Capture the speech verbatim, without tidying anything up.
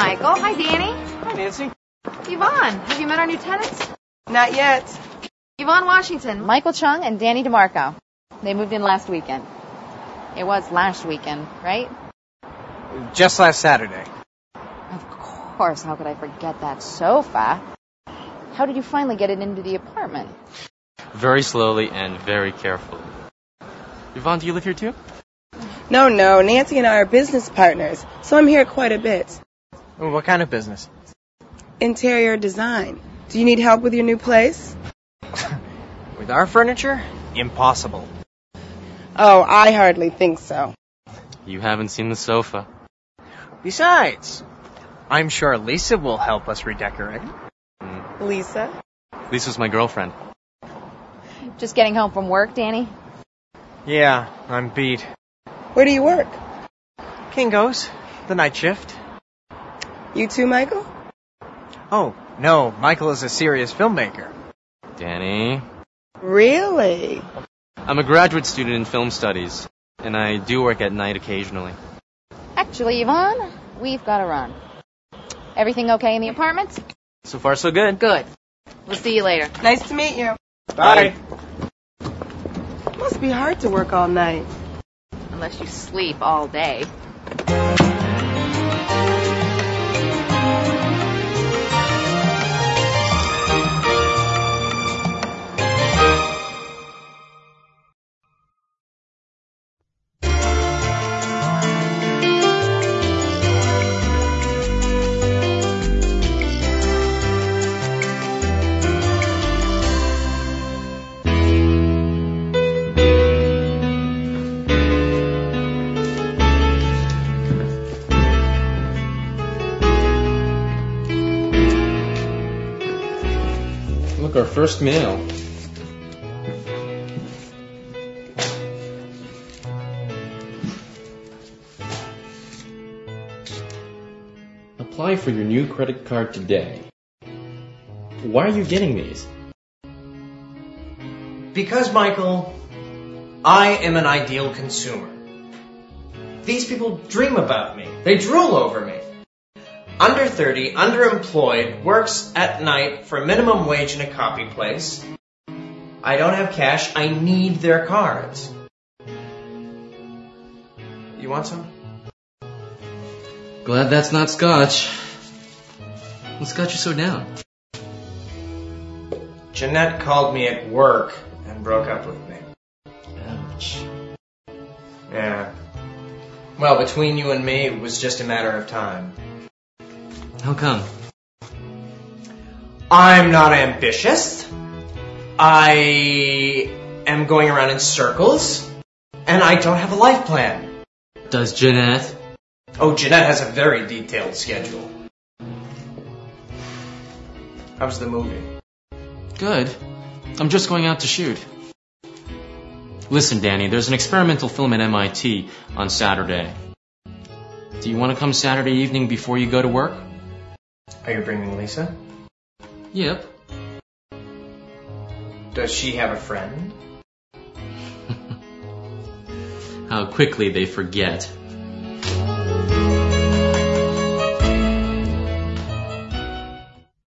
Michael. Hi, Danny. Hi, Nancy. Yvonne, have you met our new tenants? Not yet. Yvonne Washington, Michael Chung, and Danny DeMarco. They moved in last weekend. It was last weekend, right? Just last Saturday. Of course. How could I forget that sofa? How did you finally get it into the apartment? Very slowly and very carefully. Yvonne, do you live here too? No, no. Nancy and I are business partners, so I'm here quite a bit. What kind of business? Interior design. Do you need help with your new place? With our furniture? Impossible. Oh, I hardly think so. You haven't seen the sofa. Besides, I'm sure Lisa will help us redecorate. Mm. Lisa? Lisa's my girlfriend. Just getting home from work, Danny? Yeah, I'm beat. Where do you work? Kinko's, the night shift. You too, Michael? Oh, no, Michael is a serious filmmaker. Danny? Really? I'm a graduate student in film studies, and I do work at night occasionally. Actually, Yvonne, we've got to run. Everything okay in the apartment? So far, so good. Good. We'll see you later. Nice to meet you. Bye. Must be hard to work all night. Unless you sleep all day. Look, our first mail. Apply for your new credit card today. Why are you getting these? Because, Michael, I am an ideal consumer. These people dream about me. They drool over me. Under thirty, underemployed, works at night for minimum wage in a copy place. I don't have cash. I need their cards. You want some? Glad that's not scotch. What's got you so down? Jeanette called me at work and broke up with me. Ouch. Yeah. Well, between you and me, it was just a matter of time. How come? I'm not ambitious. I am going around in circles. And I don't have a life plan. Does Jeanette? Oh, Jeanette has a very detailed schedule. How's the movie? Good. I'm just going out to shoot. Listen, Danny, there's an experimental film at M I T on Saturday. Do you want to come Saturday evening before you go to work? Are you bringing Lisa? Yep. Does she have a friend? How quickly they forget.